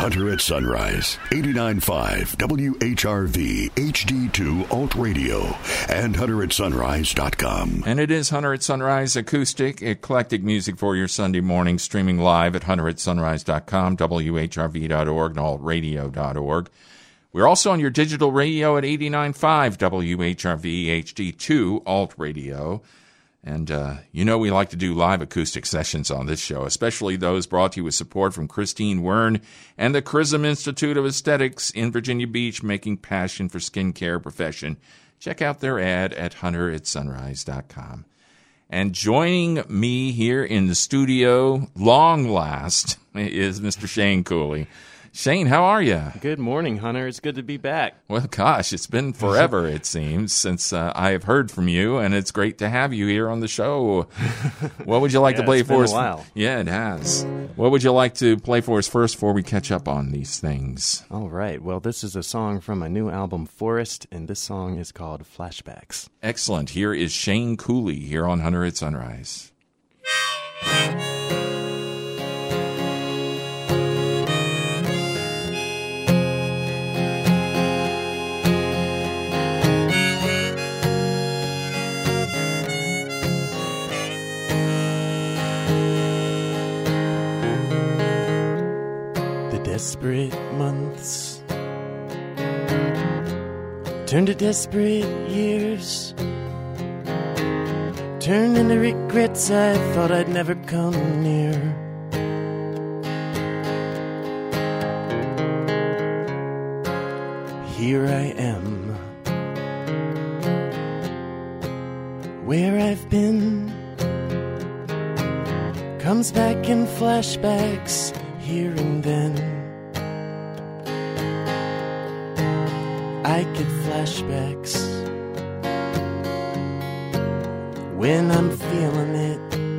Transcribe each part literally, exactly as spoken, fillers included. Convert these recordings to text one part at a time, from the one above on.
Hunter at Sunrise, eighty-nine point five W H R V H D two Alt Radio, and hunter at sunrise dot com. And it is Hunter at Sunrise, acoustic, eclectic music for your Sunday morning, streaming live at hunter at sunrise dot com, W H R V dot org, and alt radio dot org. We're also on your digital radio at eighty-nine point five W H R V H D two Alt Radio. And uh, you know we like to do live acoustic sessions on this show, especially those brought to you with support from Christine Wern and the Chrism Institute of Aesthetics in Virginia Beach, making passion for skincare profession. Check out their ad at hunter at sunrise dot com. And joining me here in the studio, long last, is Mister Shane Cooley. Shane, how are you? Good morning, Hunter. It's good to be back. Well, gosh, it's been forever, it seems, since uh, I have heard from you, and it's great to have you here on the show. What would you like yeah, to play it's for been us? A while. Yeah, it has. What would you like to play for us first before we catch up on these things? All right. Well, this is a song from my new album, Forest, and this song is called Flashbacks. Excellent. Here is Shane Cooley here on Hunter at Sunrise. Desperate months turn to desperate years, turn into regrets I thought I'd never come near. Here I am, where I've been comes back in flashbacks here and then. I get flashbacks when I'm feeling it,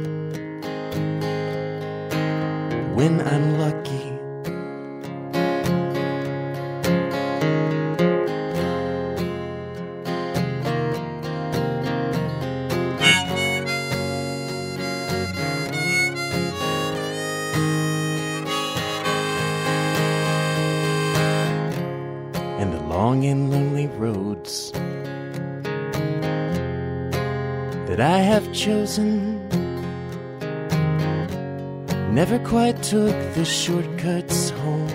when I'm lucky. And the long and lonely roads that I have chosen never quite took the shortcuts home.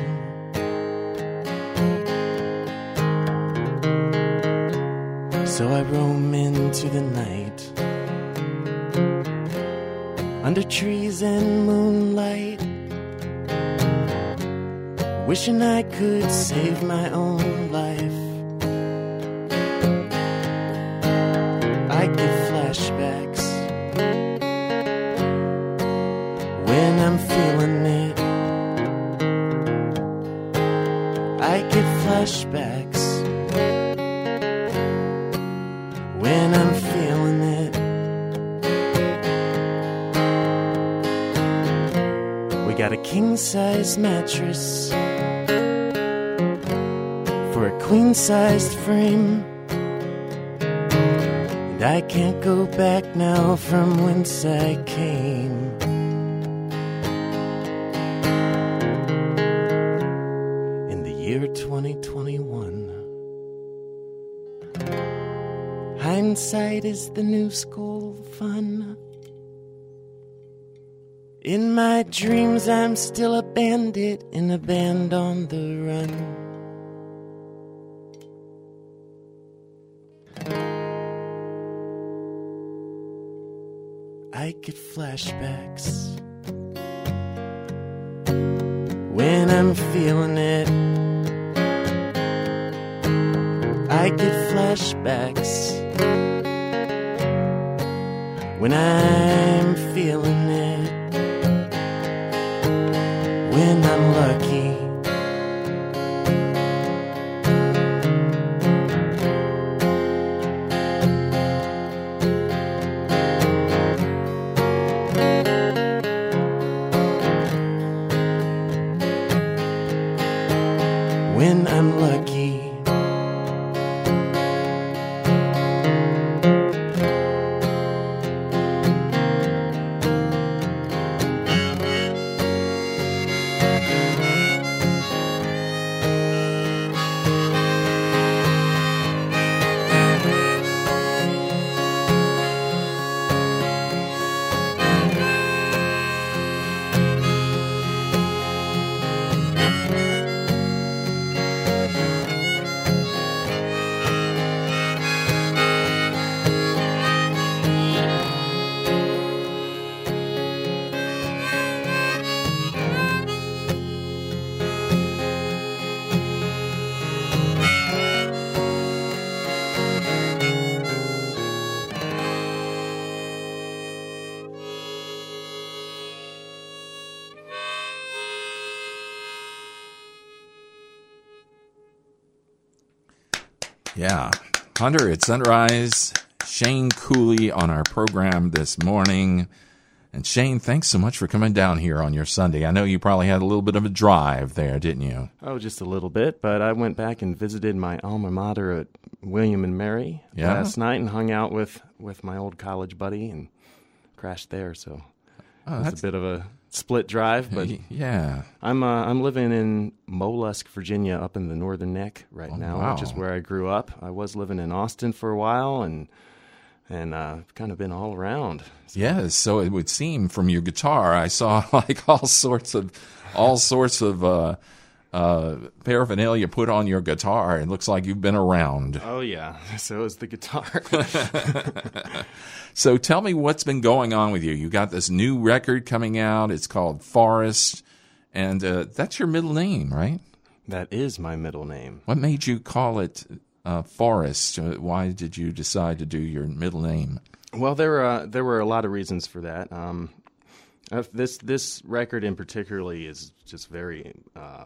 So I roam into the night, under trees and moonlight, wishing I could save my own life. I get flashbacks when I'm feeling it. I get flashbacks when I'm feeling it. We got a king-size mattress for a queen-sized frame, and I can't go back now from whence I came. In the year twenty twenty-one, hindsight is the new school fun. In my dreams I'm still a bandit in a band on the run. I get flashbacks when I'm feeling it. I get flashbacks when I'm feeling it. When I'm lucky, when I'm lucky. Yeah. Hunter at Sunrise, Shane Cooley on our program this morning. And Shane, thanks so much for coming down here on your Sunday. I know you probably had a little bit of a drive there, didn't you? Oh, just a little bit, but I went back and visited my alma mater at William and Mary yeah? last night and hung out with, with my old college buddy and crashed there. So oh, it was that's a bit of a split drive, but yeah, I'm uh, I'm living in Mollusk, Virginia, up in the Northern Neck right oh, now, wow. which is where I grew up. I was living in Austin for a while and and uh, kind of been all around. So. Yes, so it would seem from your guitar, I saw like all sorts of all sorts of uh, uh, paraphernalia put on your guitar. It looks like you've been around. Oh yeah, so is the guitar. So tell me what's been going on with you. You got this new record coming out. It's called Forest, and uh, that's your middle name, right? That is my middle name. What made you call it uh, Forest? Uh, why did you decide to do your middle name? Well, there were uh, there were a lot of reasons for that. Um, uh, this this record in particularly is just very uh,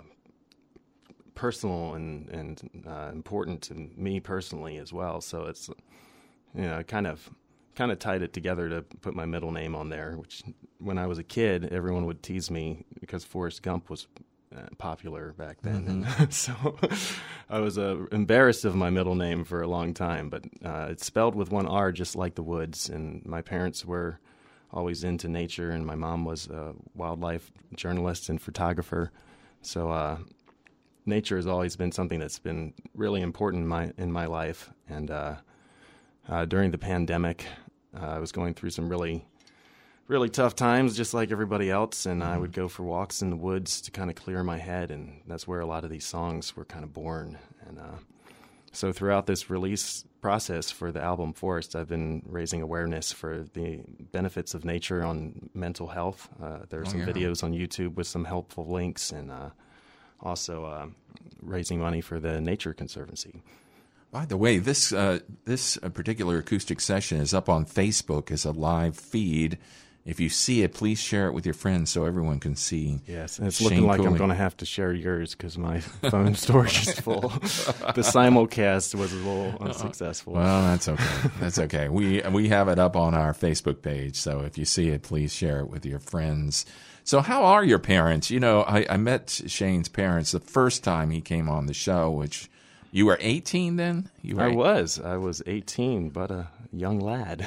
personal and and uh, important to me personally as well. So it's you know kind of. kind of tied it together to put my middle name on there, which when I was a kid, everyone would tease me because Forrest Gump was uh, popular back then. Mm-hmm. And so I was uh, embarrassed of my middle name for a long time, but uh, it's spelled with one R just like the woods. And my parents were always into nature, and my mom was a wildlife journalist and photographer. So uh, nature has always been something that's been really important in my, in my life. And uh, uh, during the pandemic, Uh, I was going through some really, really tough times, just like everybody else, and I would go for walks in the woods to kind of clear my head, and that's where a lot of these songs were kind of born. And uh, so throughout this release process for the album Forest, I've been raising awareness for the benefits of nature on mental health. Uh, there are oh, some yeah. videos on YouTube with some helpful links, and uh, also uh, raising money for the Nature Conservancy. By the way, this uh, this uh, particular acoustic session is up on Facebook as a live feed. If you see it, please share it with your friends so everyone can see. Yes, and it's Shane looking like Cooley. I'm going to have to share yours because my phone storage is full. The simulcast was a little unsuccessful. Well, that's okay. That's okay. We we have it up on our Facebook page, so if you see it, please share it with your friends. So how are your parents? You know, I, I met Shane's parents the first time he came on the show, which... You were eighteen then? You were I eight- was. I was eighteen, but a young lad.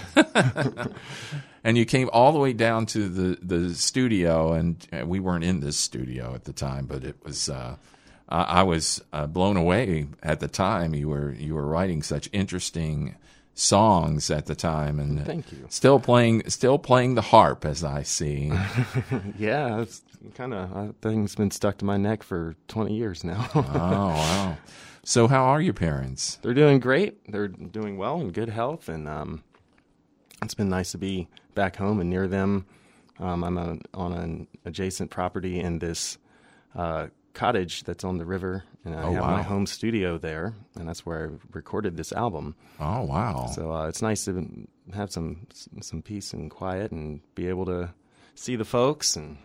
And you came all the way down to the, the studio, and uh, we weren't in this studio at the time, but it was. Uh, I I was uh, blown away at the time. You were you were writing such interesting songs at the time, and Thank you. Still playing, still playing the harp, as I see. Yeah, it's kind of uh, thing's been stuck to my neck for twenty years now. Oh wow! So how are your parents? They're doing great. They're doing well in good health, and um, it's been nice to be back home and near them. Um, I'm a, on an adjacent property in this uh, cottage that's on the river, and I Oh, have wow. my home studio there, and that's where I recorded this album. Oh wow! So uh, it's nice to have some some peace and quiet, and be able to see the folks and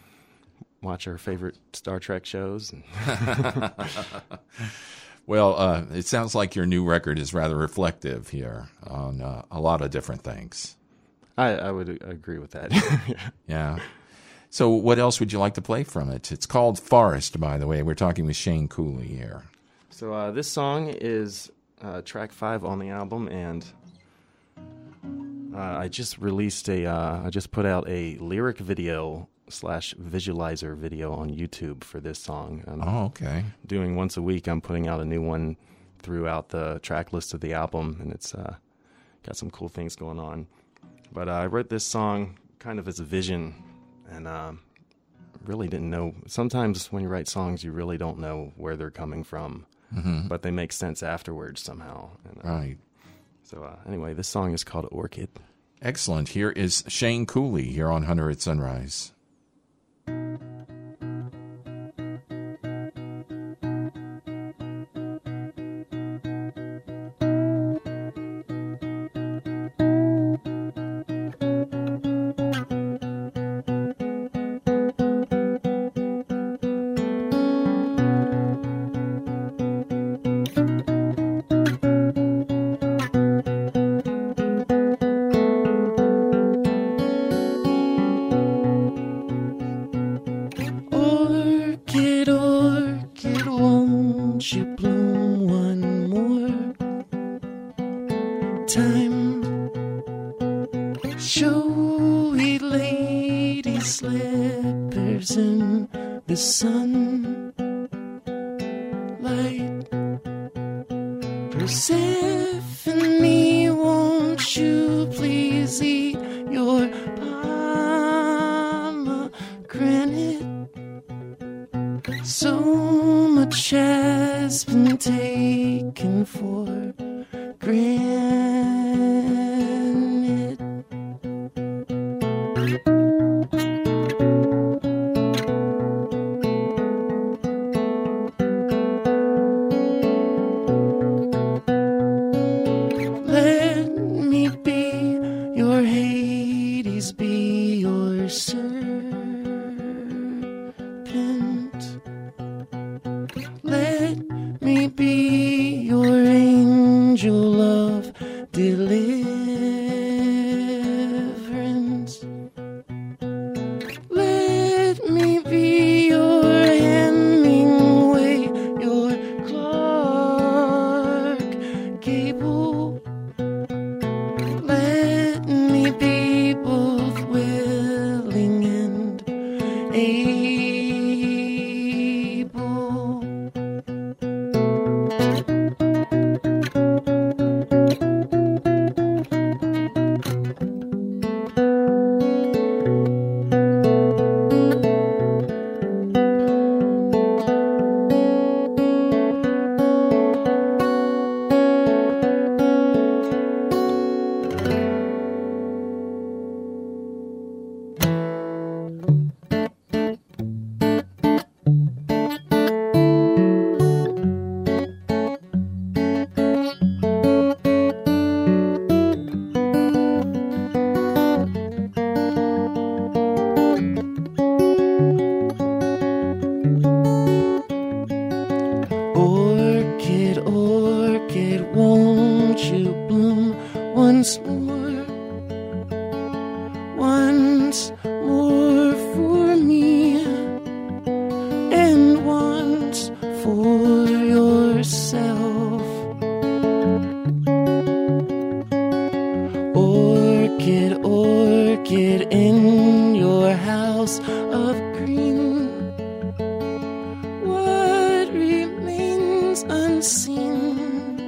watch our favorite Star Trek shows. And Well, uh, it sounds like your new record is rather reflective here on uh, a lot of different things. I, I would agree with that. Yeah. So what else would you like to play from it? It's called Forest, by the way. We're talking with Shane Cooley here. So uh, this song is uh, track five on the album, and uh, I just released a, uh, I just put out a lyric video slash visualizer video on YouTube for this song. I'm Oh, okay. doing once a week. I'm putting out a new one throughout the track list of the album, and it's uh, got some cool things going on. But uh, I wrote this song kind of as a vision, and uh, really didn't know. Sometimes when you write songs, you really don't know where they're coming from, Mm-hmm. but they make sense afterwards somehow. And, uh, Right. So uh, anyway, this song is called Orchid. Excellent. Here is Shane Cooley here on Hunter at Sunrise. Thank you. won't you bloom one more time? Showy lady slippers in the sunlight. Persephone, won't you please eat your pomegranate? So much has been taken for granted. Let me be your Hades, be your serpent. Let me be your angel of deliverance. Let me be your Hemingway, your Clark Gable. Let me be both willing and able. Orchid, orchid, won't you bloom once more? Once more for me, and once for yourself. Orchid, orchid, in your house of green. What remains unseen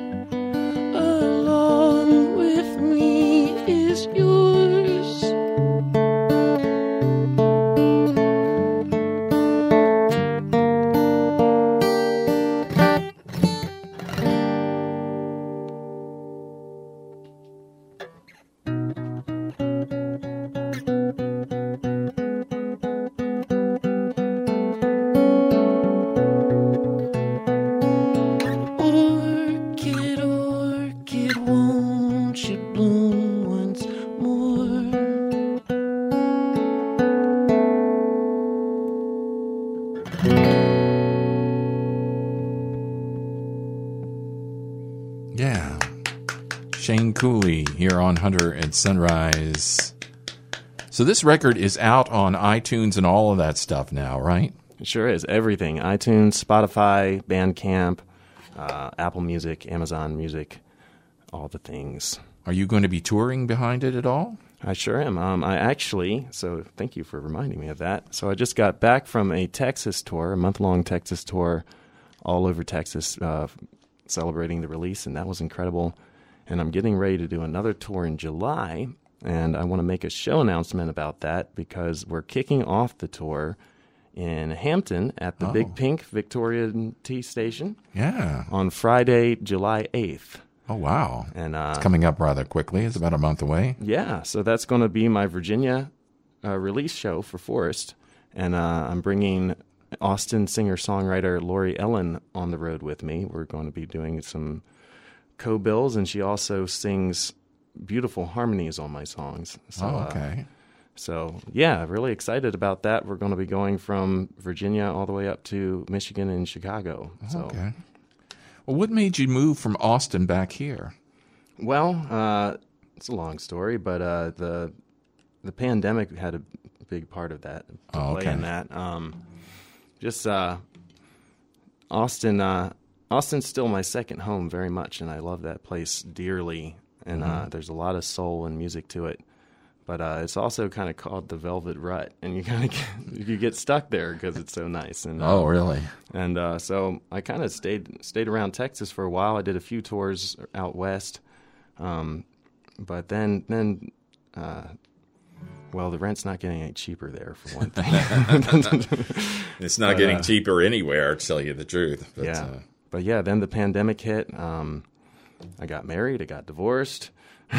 along with me is yours. Orchid, orchid, won't you bloom once more? Yeah. Shane Cooley here on Hunter at Sunrise. So this record is out on iTunes and all of that stuff now, right? It sure is. Everything. iTunes, Spotify, Bandcamp, uh, Apple Music, Amazon Music, all the things. Are you going to be touring behind it at all? I sure am. Um, I actually, so thank you for reminding me of that. So I just got back from a Texas tour, a month-long Texas tour all over Texas, uh, celebrating the release, and that was incredible. And I'm getting ready to do another tour in July, and I want to make a show announcement about that because we're kicking off the tour in Hampton at the Oh. Big Pink Victoria T Station Yeah. on Friday, July eighth. Oh, wow. And uh, It's coming up rather quickly. It's about a month away. yeah, so that's going to be my Virginia uh, release show for Forrest. And uh, I'm bringing Austin singer-songwriter Lori Ellen on the road with me. We're going to be doing some co-bills, and she also sings beautiful harmonies on my songs. So, oh, uh, okay. so, yeah, really excited about that. We're going to be going from Virginia all the way up to Michigan and Chicago. So, Okay. Well, what made you move from Austin back here? Well, uh, it's a long story, but uh, the the pandemic had a big part of that to Oh, play okay. in that. Um, just uh, Austin, uh, Austin's still my second home very much, and I love that place dearly. And Mm-hmm. uh, there's a lot of soul and music to it. But uh, it's also kind of called the Velvet Rut, and you kind of you get stuck there because it's so nice. And uh, Oh, really? And uh, so I kind of stayed stayed around Texas for a while. I did a few tours out west, um, but then then. Uh, Well, the rent's not getting any cheaper there, for one thing. It's not But, getting uh, cheaper anywhere, to tell you the truth. But, yeah. uh, But yeah, then the pandemic hit. Um, I got married. I got divorced.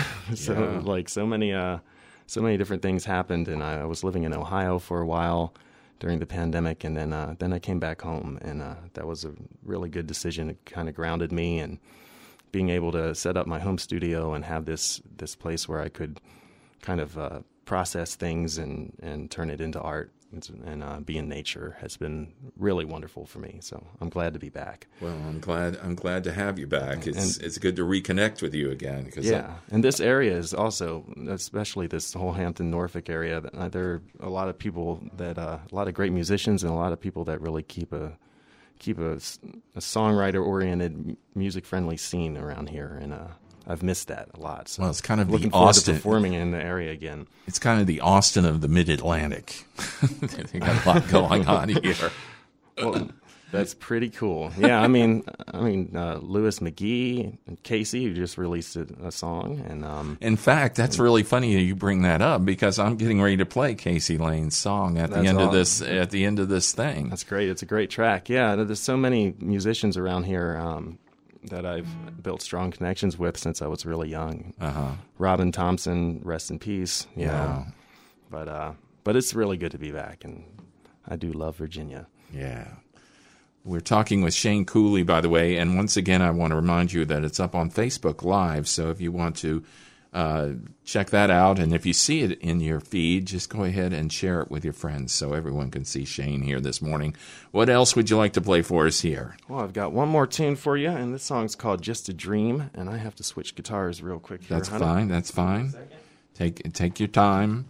so Yeah. like so many, uh, so many different things happened, and I, I was living in Ohio for a while during the pandemic, and then uh, then I came back home, and uh, that was a really good decision. It kind of grounded me, and being able to set up my home studio and have this this place where I could kind of uh, process things and, and turn it into art and uh, be in nature has been really wonderful for me. So I'm glad to be back. well, I'm glad. I'm glad to have you back. It's And- it's good to reconnect with you again. Cause Yeah, and this area is also, especially this whole Hampton, Norfolk area, that uh, there are a lot of people that, uh, a lot of great musicians and a lot of people that really keep a keep a, a songwriter-oriented, music-friendly scene around here, and uh, I've missed that a lot. So Well, it's kind of the looking forward Austin- to performing in the area again. It's kind of the Austin of the Mid-Atlantic. They got a lot going on here. Well, that's pretty cool. Yeah, I mean, I mean, uh, Louis McGee and Casey, who just released a, a song, and um, In fact, that's really funny that you bring that up because I'm getting ready to play Casey Lane's song at the That's end of awesome. this at the end of this thing. that's great. It's a great track. Yeah, there's so many musicians around here um, that I've built strong connections with since I was really young. Uh-huh. Robin Thompson, rest in peace. You Yeah. know. But uh, but it's really good to be back, and I do love Virginia. Yeah. We're talking with Shane Cooley, by the way, and once again, I want to remind you that it's up on Facebook Live, so if you want to uh, check that out, and if you see it in your feed, just go ahead and share it with your friends so everyone can see Shane here this morning. What else would you like to play for us here? Well, I've got one more tune for you, and this song's called Just a Dream, and I have to switch guitars real quick here. That's honey. fine, that's fine. Take, take your time.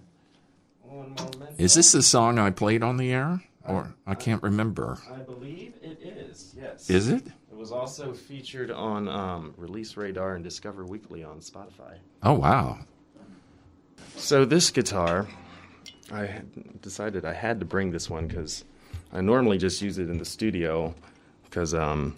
One moment. Is this the song I played on the air? Or I can't remember. I believe it is, yes. Is it? It was also featured on um, Release Radar and Discover Weekly on Spotify. Oh, wow. So this guitar, I had decided I had to bring this one because I normally just use it in the studio because um,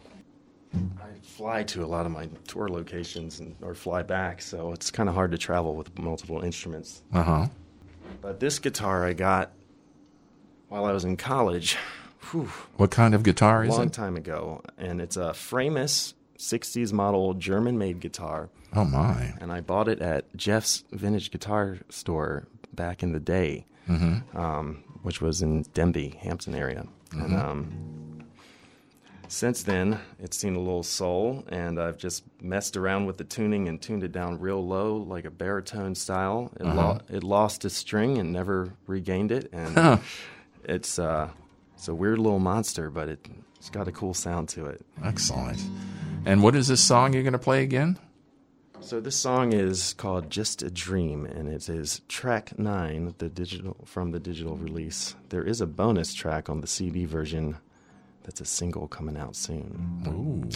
I fly to a lot of my tour locations and or fly back, so it's kind of hard to travel with multiple instruments. Uh-huh. But this guitar I got while I was in college. Whew, What kind of guitar a is long it? time ago, and it's a Framus sixties model German-made guitar, Oh, my. and I bought it at Jeff's Vintage Guitar Store back in the day, Mm-hmm. um, which was in Denby, Hampton area. And um, since then, it's seen a little soul, and I've just messed around with the tuning and tuned it down real low, like a baritone style. It, lo- it lost a string and never regained it, and it's uh, it's a weird little monster, but it, it's got a cool sound to it. Excellent. And what is this song you're going to play again? So this song is called "Just a Dream," and it is track nine, the digital from the digital release. There is a bonus track on the C D version. That's a single coming out soon. Ooh.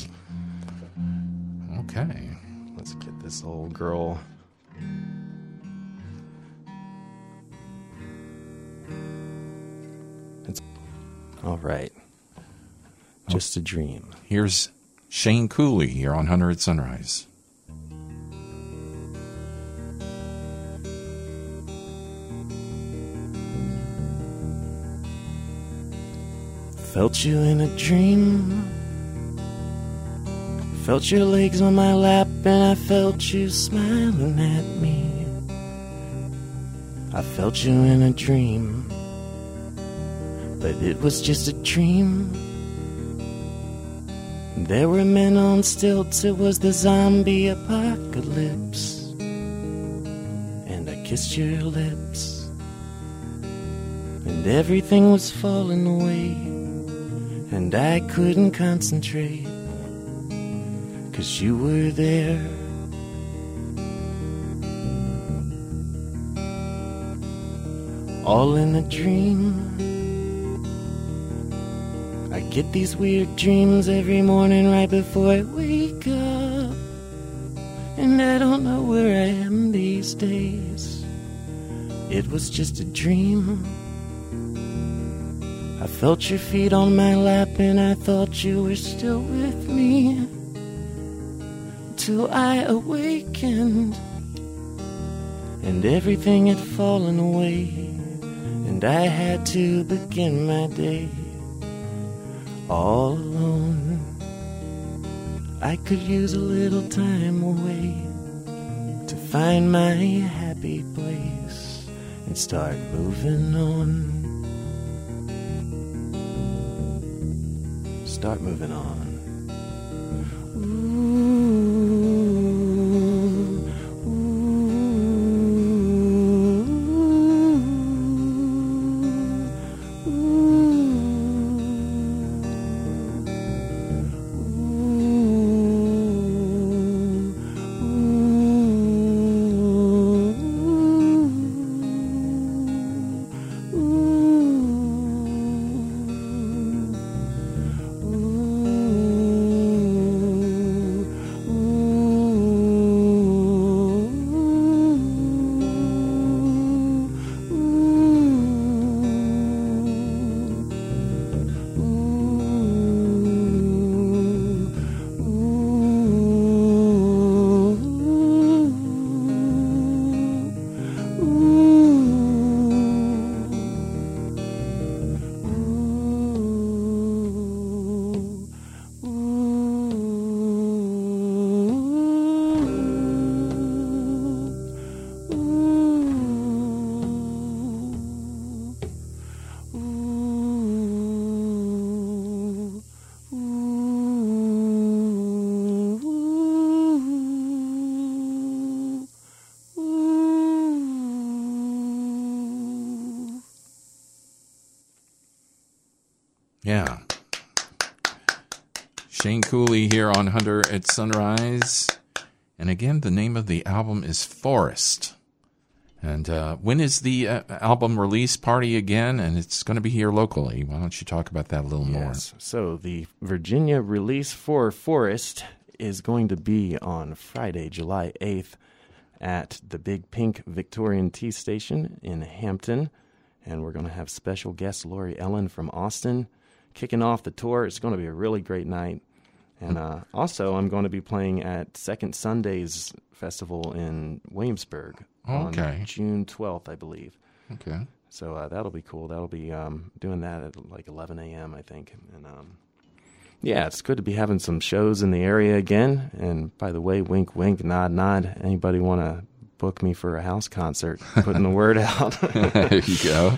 Okay. Let's get this old girl. It's all right. Just a dream. Here's Shane Cooley here on Hunter at Sunrise. Felt you in a dream. Felt your legs on my lap, and I felt you smiling at me. I felt you in a dream, but it was just a dream. There were men on stilts, it was the zombie apocalypse. And I kissed your lips, and everything was falling away, and I couldn't concentrate, 'cause you were there. All in a dream. I get these weird dreams every morning right before I wake up, and I don't know where I am these days. It was just a dream. I felt your feet on my lap and I thought you were still with me, till I awakened and everything had fallen away, and I had to begin my day all alone. I could use a little time away to find my happy place and start moving on. Start moving on. Yeah. Shane Cooley here on Hunter at Sunrise. And again, the name of the album is Forest. And uh, when is the uh, album release party again? And it's going to be here locally. Why don't you talk about that a little yes. more? So the Virginia release for Forest is going to be on Friday, July eighth at the Big Pink Victorian Tea Station in Hampton. And we're going to have special guest Lori Ellen from Austin kicking off the tour. It's going to be a really great night. And uh, also, I'm going to be playing at Second Sundays Festival in Williamsburg okay. on June twelfth, I believe. Okay. So uh, that'll be cool. That'll be um, doing that at like eleven a.m., I think. And um, yeah, it's good to be having some shows in the area again. And by the way, wink, wink, nod, nod. Anybody want to book me for a house concert? Putting the word out. There you go.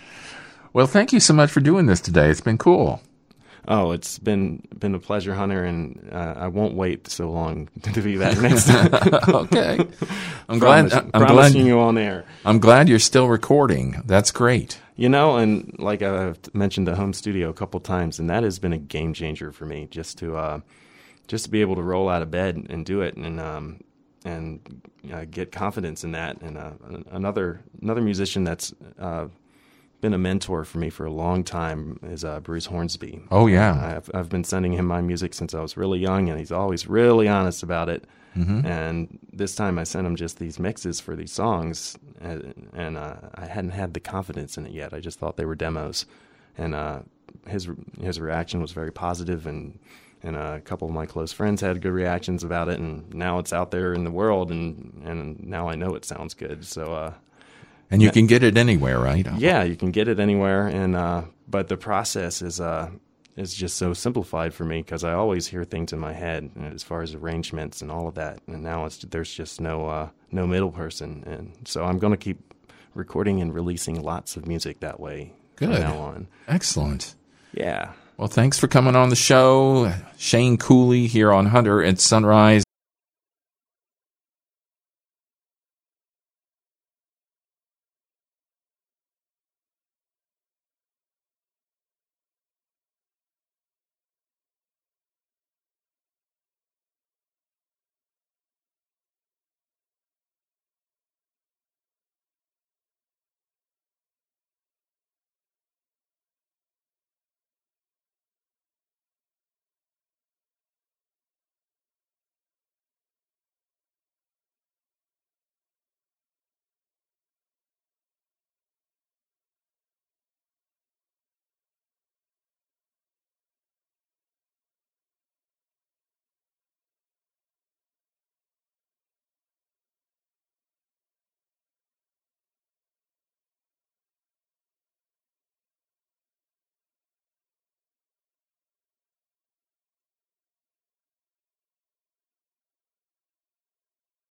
Well, thank you so much for doing this today. It's been cool. Oh, it's been been a pleasure, Hunter, and uh, I won't wait so long to be back next time. Okay, I'm glad. Promise, I'm promising glad you on air. I'm glad you're still recording. That's great. You know, and like I've mentioned the home studio a couple times, and that has been a game changer for me. Just to uh, just to be able to roll out of bed and do it, and um, and uh, get confidence in that. And uh, another another musician that's uh, been a mentor for me for a long time is uh, Bruce Hornsby. Oh yeah, I've I've been sending him my music since I was really young, and he's always really honest about it. Mm-hmm. And this time I sent him just these mixes for these songs, and, and uh, I hadn't had the confidence in it yet. I just thought they were demos, and uh, his his reaction was very positive, and and a couple of my close friends had good reactions about it, and now it's out there in the world, and and now I know it sounds good. So. Uh, And you can get it anywhere, right? Yeah, you can get it anywhere, and uh, but the process is uh, is just so simplified for me because I always hear things in my head as far as arrangements and all of that, and now it's there's just no uh, no middle person, and so I'm going to keep recording and releasing lots of music that way Good. from now on. Excellent. Yeah. Well, thanks for coming on the show, Shane Cooley here on Hunter at Sunrise.